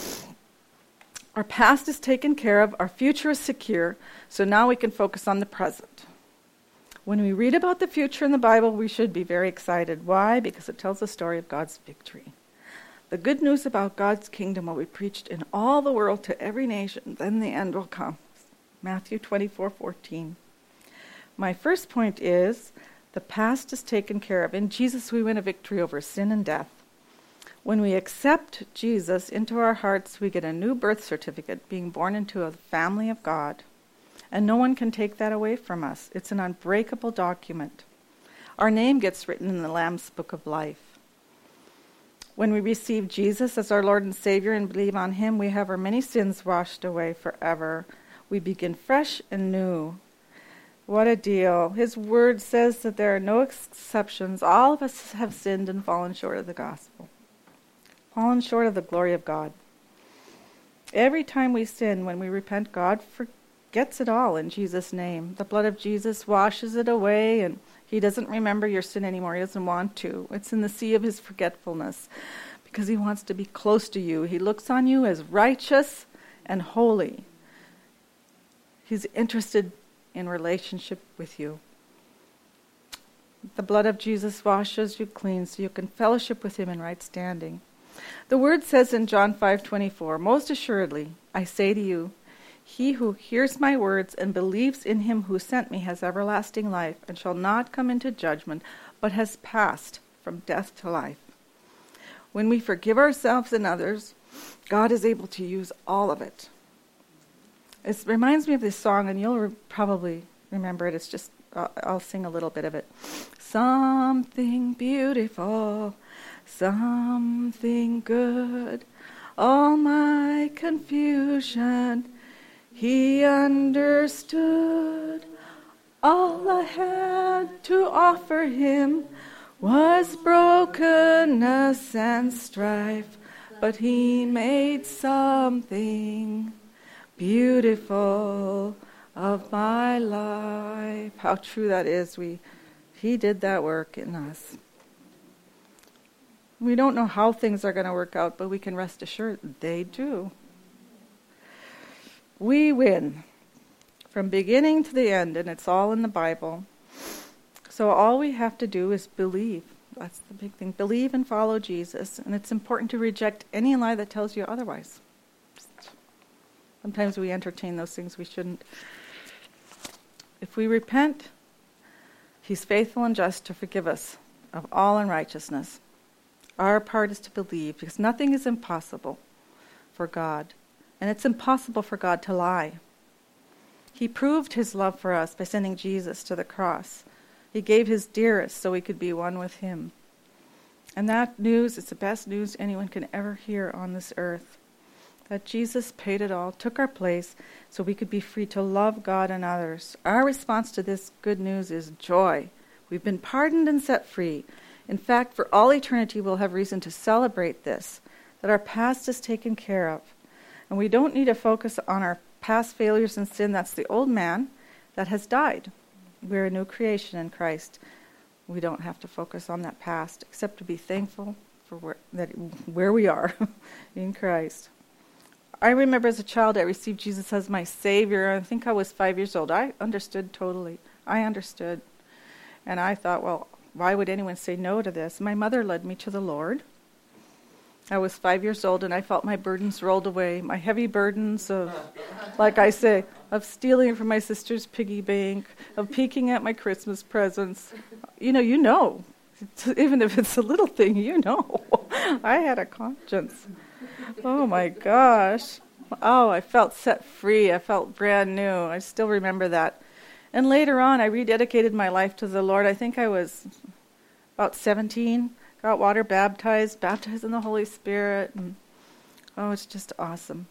Our past is taken care of, our future is secure, so now we can focus on the present. When we read about the future in the Bible, we should be very excited. Why? Because it tells the story of God's victory. The good news about God's kingdom will be preached in all the world to every nation, then the end will come. Matthew twenty-four fourteen. My first point is, the past is taken care of. In Jesus we win a victory over sin and death. When we accept Jesus into our hearts, we get a new birth certificate, being born into a family of God. And no one can take that away from us. It's an unbreakable document. Our name gets written in the Lamb's Book of Life. When we receive Jesus as our Lord and Savior and believe on Him, we have our many sins washed away forever. We begin fresh and new. What a deal. His word says that there are no exceptions. All of us have sinned and fallen short of the gospel. Fallen short of the glory of God. Every time we sin, when we repent, God forgets it all in Jesus' name. The blood of Jesus washes it away, and He doesn't remember your sin anymore. He doesn't want to. It's in the sea of His forgetfulness because He wants to be close to you. He looks on you as righteous and holy. He's interested in relationship with you. The blood of Jesus washes you clean so you can fellowship with Him in right standing. The word says in John five twenty-four, most assuredly, I say to you, he who hears my words and believes in Him who sent me has everlasting life and shall not come into judgment, but has passed from death to life. When we forgive ourselves and others, God is able to use all of it. It reminds me of this song, and you'll re- probably remember it. It's just, uh, I'll sing a little bit of it. Something beautiful, something good, all my confusion, He understood. All I had to offer Him was brokenness and strife, but He made something beautiful of my life. How true that is. We, He did that work in us. We don't know how things are going to work out, but we can rest assured they do. We win from beginning to the end, and it's all in the Bible. So all we have to do is believe. That's the big thing. Believe and follow Jesus, and it's important to reject any lie that tells you otherwise. Sometimes we entertain those things we shouldn't. If we repent, He's faithful and just to forgive us of all unrighteousness. Our part is to believe, because nothing is impossible for God. And it's impossible for God to lie. He proved His love for us by sending Jesus to the cross. He gave His dearest so we could be one with Him. And that news is the best news anyone can ever hear on this earth. That Jesus paid it all, took our place, so we could be free to love God and others. Our response to this good news is joy. We've been pardoned and set free. In fact, for all eternity, we'll have reason to celebrate this, that our past is taken care of. And we don't need to focus on our past failures and sin. That's the old man that has died. We're a new creation in Christ. We don't have to focus on that past, except to be thankful for where, that, where we are in Christ. I remember as a child I received Jesus as my Savior. I think I was five years old. I understood totally. I understood. And I thought, well, why would anyone say no to this? My mother led me to the Lord. I was five years old and I felt my burdens rolled away. My heavy burdens of, like I say, of stealing from my sister's piggy bank, of peeking at my Christmas presents. You know, you know. Even if it's a little thing, you know. I had a conscience. Oh my gosh. Oh, I felt set free. I felt brand new. I still remember that. And later on, I rededicated my life to the Lord. I think I was about seventeen, got water baptized, baptized in the Holy Spirit. And, oh, it's just awesome.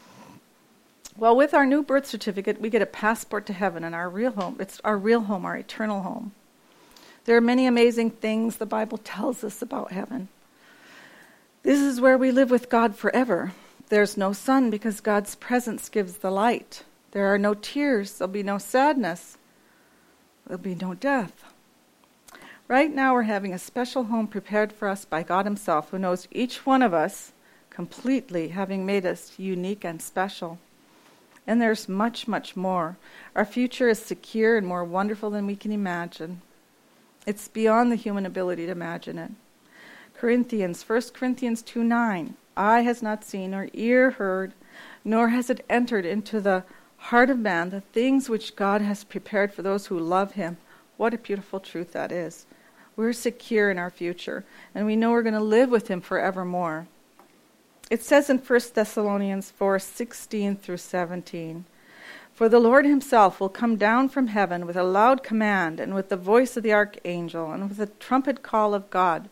Well, with our new birth certificate, we get a passport to heaven and our real home. It's our real home, our eternal home. There are many amazing things the Bible tells us about heaven. This is where we live with God forever. There's no sun because God's presence gives the light. There are no tears. There'll be no sadness. There'll be no death. Right now we're having a special home prepared for us by God himself, who knows each one of us completely, having made us unique and special. And there's much, much more. Our future is secure and more wonderful than we can imagine. It's beyond the human ability to imagine it. Corinthians, First Corinthians two nine, eye has not seen nor ear heard, nor has it entered into the heart of man the things which God has prepared for those who love him. What a beautiful truth that is. We're secure in our future, and we know we're going to live with him forevermore. It says in First Thessalonians four sixteen through seventeen, for the Lord himself will come down from heaven with a loud command, and with the voice of the archangel, and with the trumpet call of God.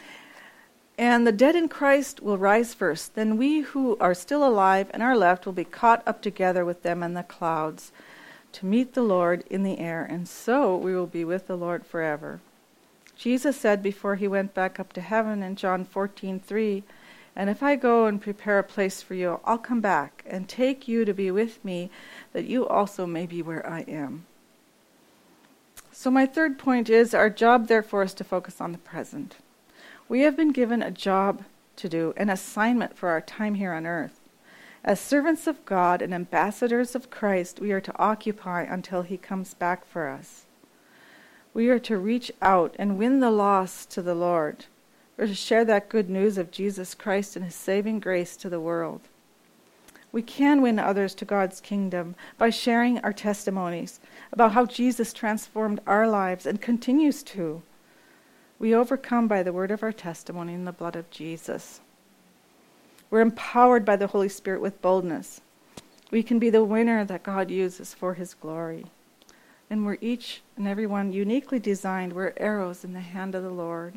And the dead in Christ will rise first. Then we who are still alive and are left will be caught up together with them in the clouds to meet the Lord in the air, and so we will be with the Lord forever. Jesus said before he went back up to heaven in John fourteen three, and if I go and prepare a place for you, I'll come back and take you to be with me, that you also may be where I am. So my third point is, our job therefore is to focus on the present. We have been given a job to do, an assignment for our time here on earth. As servants of God and ambassadors of Christ, we are to occupy until he comes back for us. We are to reach out and win the lost to the Lord. We're to share that good news of Jesus Christ and his saving grace to the world. We can win others to God's kingdom by sharing our testimonies about how Jesus transformed our lives and continues to. We overcome by the word of our testimony in the blood of Jesus. We're empowered by the Holy Spirit with boldness. We can be the winner that God uses for his glory. And we're each and every one uniquely designed. We're arrows in the hand of the Lord.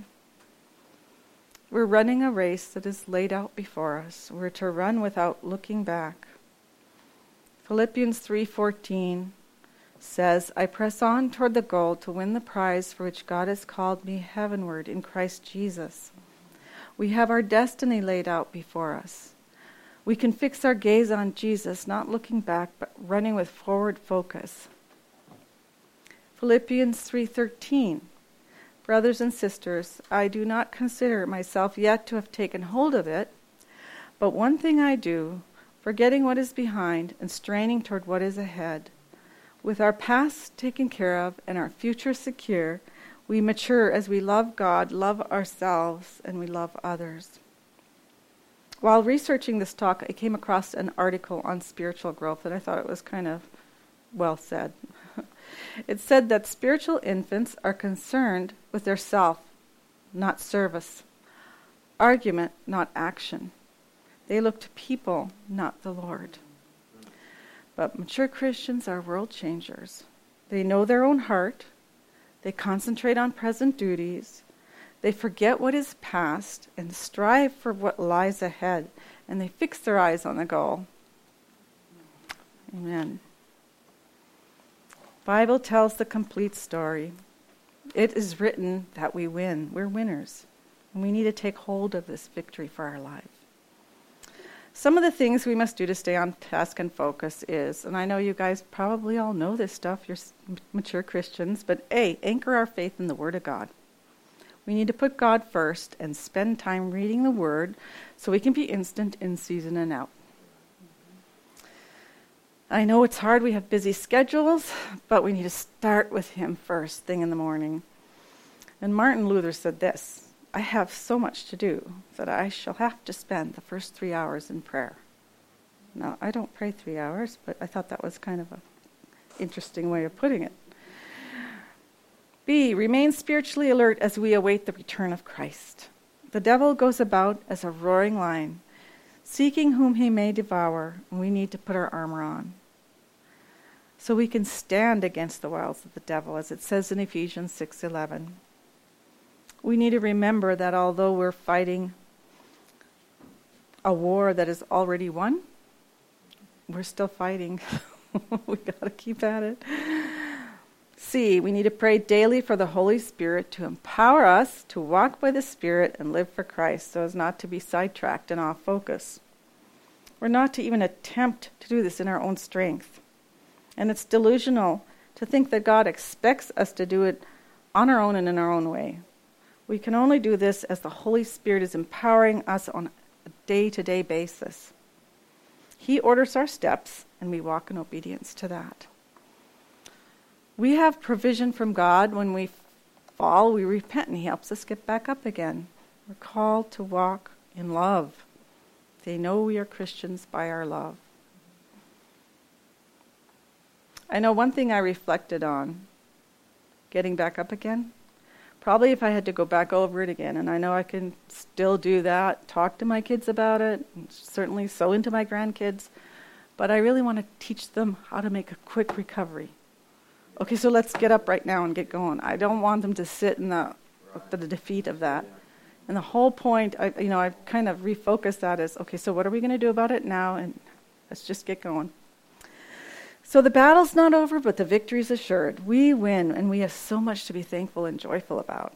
We're running a race that is laid out before us. We're to run without looking back. Philippians three fourteen says, I press on toward the goal to win the prize for which God has called me heavenward in Christ Jesus. We have our destiny laid out before us. We can fix our gaze on Jesus, not looking back, but running with forward focus. Philippians three thirteen, brothers and sisters, I do not consider myself yet to have taken hold of it, but one thing I do, forgetting what is behind and straining toward what is ahead. With our past taken care of and our future secure, we mature as we love God, love ourselves, and we love others. While researching this talk, I came across an article on spiritual growth, and I thought it was kind of well said. It said that spiritual infants are concerned with their self, not service. Argument, not action. They look to people, not the Lord. But mature Christians are world changers. They know their own heart. They concentrate on present duties. They forget what is past and strive for what lies ahead. And they fix their eyes on the goal. Amen. Bible tells the complete story. It is written that we win. We're winners. And we need to take hold of this victory for our life. Some of the things we must do to stay on task and focus is, and I know you guys probably all know this stuff, you're mature Christians, but A, anchor our faith in the Word of God. We need to put God first and spend time reading the Word so we can be instant in season and out. I know it's hard, we have busy schedules, but we need to start with Him first thing in the morning. And Martin Luther said this, I have so much to do that I shall have to spend the first three hours in prayer. Now, I don't pray three hours, but I thought that was kind of an interesting way of putting it. B, remain spiritually alert as we await the return of Christ. The devil goes about as a roaring lion, seeking whom he may devour, and we need to put our armor on. So we can stand against the wiles of the devil, as it says in Ephesians six eleven. We need to remember that although we're fighting a war that is already won, we're still fighting. We got to keep at it. C, we need to pray daily for the Holy Spirit to empower us to walk by the Spirit and live for Christ so as not to be sidetracked and off focus. We're not to even attempt to do this in our own strength. And it's delusional to think that God expects us to do it on our own and in our own way. We can only do this as the Holy Spirit is empowering us on a day-to-day basis. He orders our steps, and we walk in obedience to that. We have provision from God. When we fall, we repent, and He helps us get back up again. We're called to walk in love. They know we are Christians by our love. I know one thing I reflected on, getting back up again. Probably if I had to go back over it again, and I know I can still do that, talk to my kids about it, and certainly sow into my grandkids, but I really want to teach them how to make a quick recovery. Okay, so let's get up right now and get going. I don't want them to sit in the, the defeat of that. And the whole point, I, you know, I've kind of refocused that as, okay, so what are we going to do about it now? And let's just get going. So the battle's not over, but the victory's assured. We win, and we have so much to be thankful and joyful about.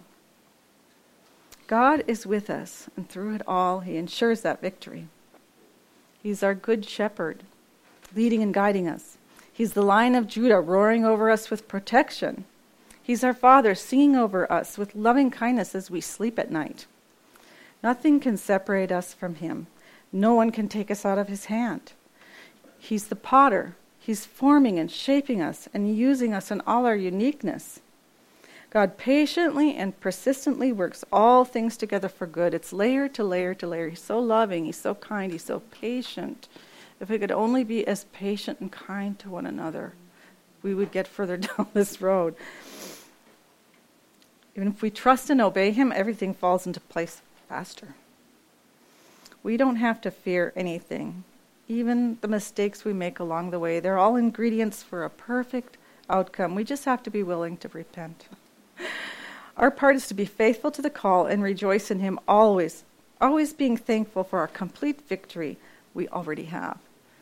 God is with us, and through it all, He ensures that victory. He's our good shepherd, leading and guiding us. He's the Lion of Judah, roaring over us with protection. He's our Father, singing over us with loving kindness as we sleep at night. Nothing can separate us from Him. No one can take us out of His hand. He's the potter. He's forming and shaping us and using us in all our uniqueness. God patiently and persistently works all things together for good. It's layer to layer to layer. He's so loving. He's so kind. He's so patient. If we could only be as patient and kind to one another, we would get further down this road. Even if we trust and obey Him, everything falls into place faster. We don't have to fear anything. Even the mistakes we make along the way, they're all ingredients for a perfect outcome. We just have to be willing to repent. Our part is to be faithful to the call and rejoice in Him always, always being thankful for our complete victory we already have.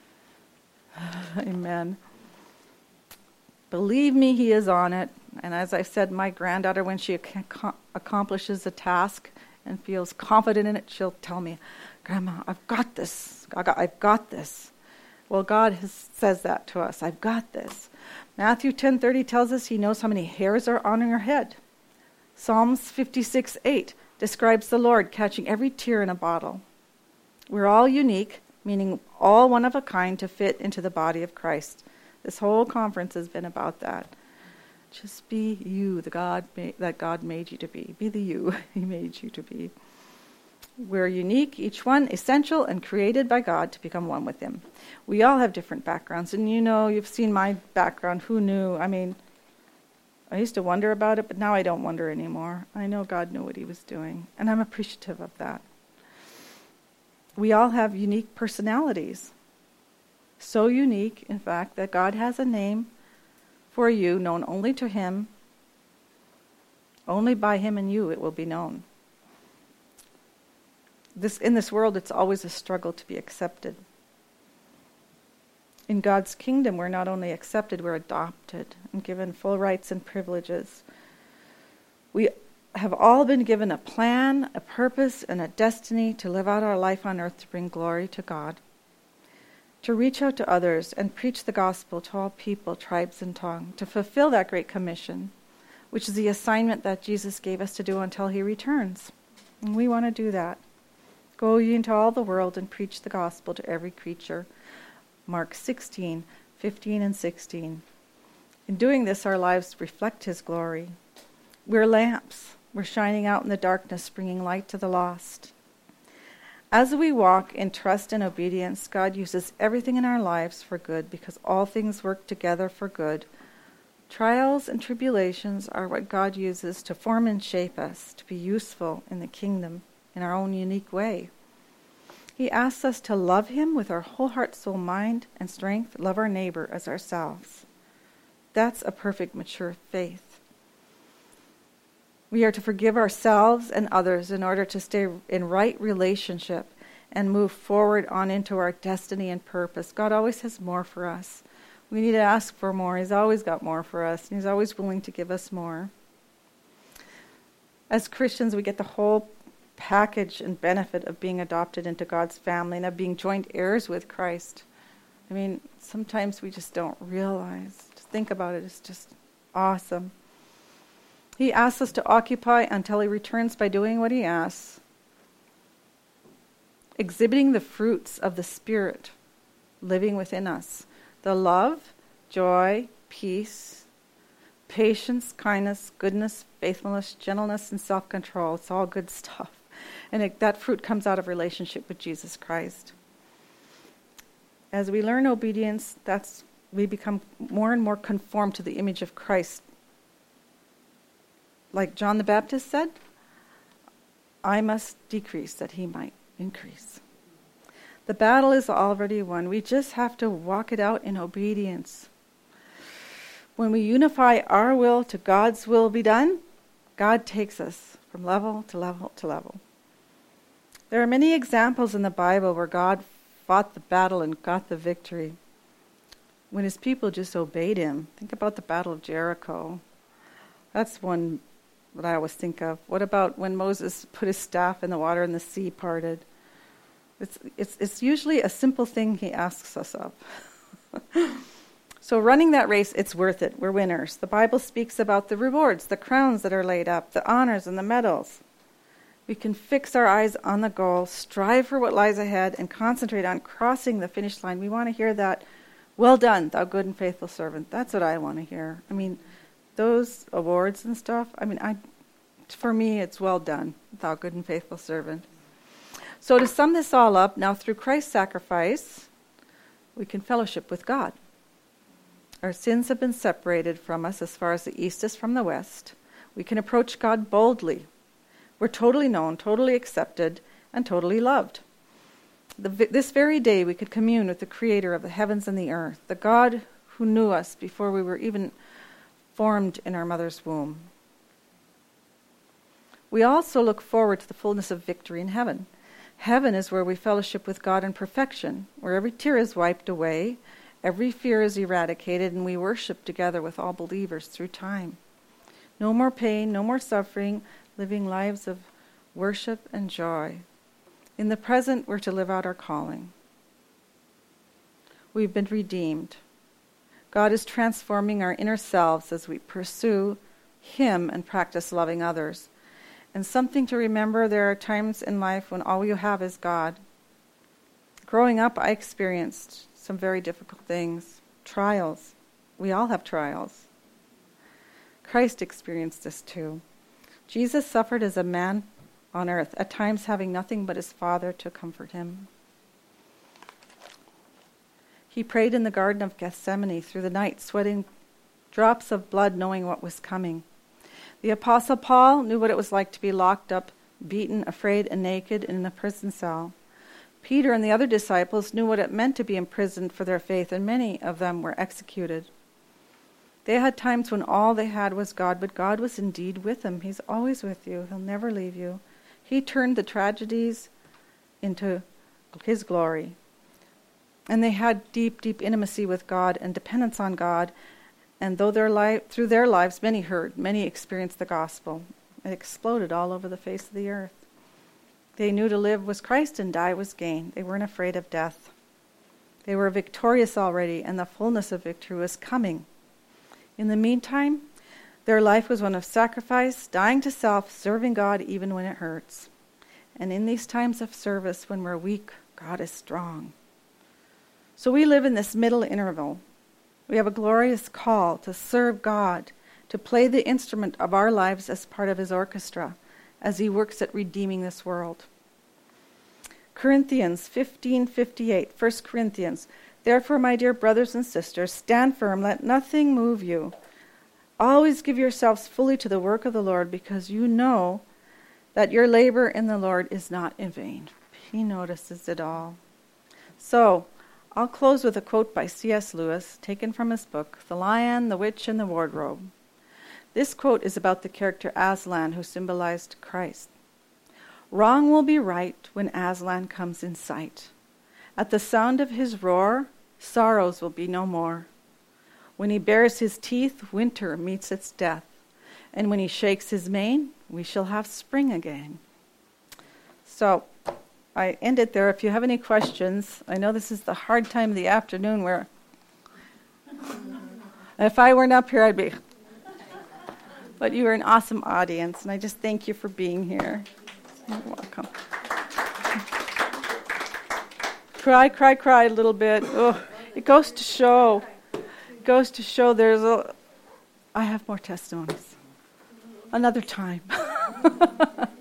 Amen. Believe me, He is on it. And as I said, my granddaughter, when she ac- accomplishes a task and feels confident in it, she'll tell me, Grandma, I've got this. I've got this. Well, God has, says that to us. I've got this. Matthew ten thirty tells us He knows how many hairs are on your head. Psalms fifty-six eight describes the Lord catching every tear in a bottle. We're all unique, meaning all one of a kind to fit into the body of Christ. This whole conference has been about that. Just be you, the God ma- that God made you to be. Be the you He made you to be. We're unique, each one essential and created by God to become one with Him. We all have different backgrounds, and you know, you've seen my background. Who knew? I mean, I used to wonder about it, but now I don't wonder anymore. I know God knew what He was doing, and I'm appreciative of that. We all have unique personalities. So unique, in fact, that God has a name for you known only to Him. Only by Him and you it will be known. This, in this world, it's always a struggle to be accepted. In God's kingdom, we're not only accepted, we're adopted and given full rights and privileges. We have all been given a plan, a purpose, and a destiny to live out our life on earth to bring glory to God, to reach out to others and preach the gospel to all people, tribes, and tongue, to fulfill that great commission, which is the assignment that Jesus gave us to do until He returns. And we want to do that. Go ye into all the world and preach the gospel to every creature. Mark sixteen, fifteen and sixteen. In doing this, our lives reflect His glory. We're lamps. We're shining out in the darkness, bringing light to the lost. As we walk in trust and obedience, God uses everything in our lives for good, because all things work together for good. Trials and tribulations are what God uses to form and shape us, to be useful in the kingdom in our own unique way. He asks us to love Him with our whole heart, soul, mind, and strength, love our neighbor as ourselves. That's a perfect, mature faith. We are to forgive ourselves and others in order to stay in right relationship and move forward on into our destiny and purpose. God always has more for us. We need to ask for more. He's always got more for us, and He's always willing to give us more. As Christians, we get the whole package and benefit of being adopted into God's family and of being joint heirs with Christ. I mean, sometimes we just don't realize. To think about it is just awesome. He asks us to occupy until he returns by doing what he asks, exhibiting the fruits of the Spirit living within us. The love, joy, peace, patience, kindness, goodness, faithfulness, gentleness, and self-control. It's all good stuff. And it, that fruit comes out of relationship with Jesus Christ. As we learn obedience, that's we become more and more conformed to the image of Christ. Like John the Baptist said, I must decrease that he might increase. The battle is already won. We just have to walk it out in obedience. When we unify our will to God's will be done, God takes us from level to level to level. There are many examples in the Bible where God fought the battle and got the victory when his people just obeyed him. Think about the Battle of Jericho. That's one that I always think of. What about when Moses put his staff in the water and the sea parted? It's it's it's usually a simple thing he asks us of. So running that race, it's worth it. We're winners. The Bible speaks about the rewards, the crowns that are laid up, the honors and the medals. We can fix our eyes on the goal, strive for what lies ahead, and concentrate on crossing the finish line. We want to hear that, well done, thou good and faithful servant. That's what I want to hear. I mean, those awards and stuff, I mean, I, for me, it's well done, thou good and faithful servant. So to sum this all up, now through Christ's sacrifice, we can fellowship with God. Our sins have been separated from us as far as the east is from the west. We can approach God boldly. We're totally known, totally accepted, and totally loved. The, this very day we could commune with the Creator of the heavens and the earth, the God who knew us before we were even formed in our mother's womb. We also look forward to the fullness of victory in heaven. Heaven is where we fellowship with God in perfection, where every tear is wiped away, every fear is eradicated, and we worship together with all believers through time. No more pain, no more suffering, living lives of worship and joy. In the present, we're to live out our calling. We've been redeemed. God is transforming our inner selves as we pursue him and practice loving others. And something to remember, there are times in life when all you have is God. Growing up, I experienced some very difficult things, trials. We all have trials. Christ experienced this too. Jesus suffered as a man on earth, at times having nothing but his Father to comfort him. He prayed in the Garden of Gethsemane through the night, sweating drops of blood, knowing what was coming. The Apostle Paul knew what it was like to be locked up, beaten, afraid, and naked in a prison cell. Peter and the other disciples knew what it meant to be imprisoned for their faith, and many of them were executed. They had times when all they had was God, but God was indeed with them. He's always with you. He'll never leave you. He turned the tragedies into his glory. And they had deep, deep intimacy with God and dependence on God. And though their life, through their lives, many heard, many experienced the gospel. It exploded all over the face of the earth. They knew to live was Christ and die was gain. They weren't afraid of death. They were victorious already, and the fullness of victory was coming. In the meantime, their life was one of sacrifice, dying to self, serving God even when it hurts. And in these times of service, when we're weak, God is strong. So we live in this middle interval. We have a glorious call to serve God, to play the instrument of our lives as part of his orchestra, as he works at redeeming this world. Corinthians fifteen fifty-eight, First Corinthians. Therefore, my dear brothers and sisters, stand firm, let nothing move you. Always give yourselves fully to the work of the Lord, because you know that your labor in the Lord is not in vain. He notices it all. So, I'll close with a quote by C S Lewis, taken from his book, The Lion, the Witch, and the Wardrobe. This quote is about the character Aslan, who symbolized Christ. Wrong will be right when Aslan comes in sight. At the sound of his roar, sorrows will be no more. When he bares his teeth, winter meets its death. And when he shakes his mane, we shall have spring again. So I end it there. If you have any questions, I know this is the hard time of the afternoon where if I weren't up here, I'd be. But you are an awesome audience, and I just thank you for being here. You're welcome. Cry, cry, cry a little bit. Oh, it goes to show. It goes to show there's a. I have more testimonies. Another time.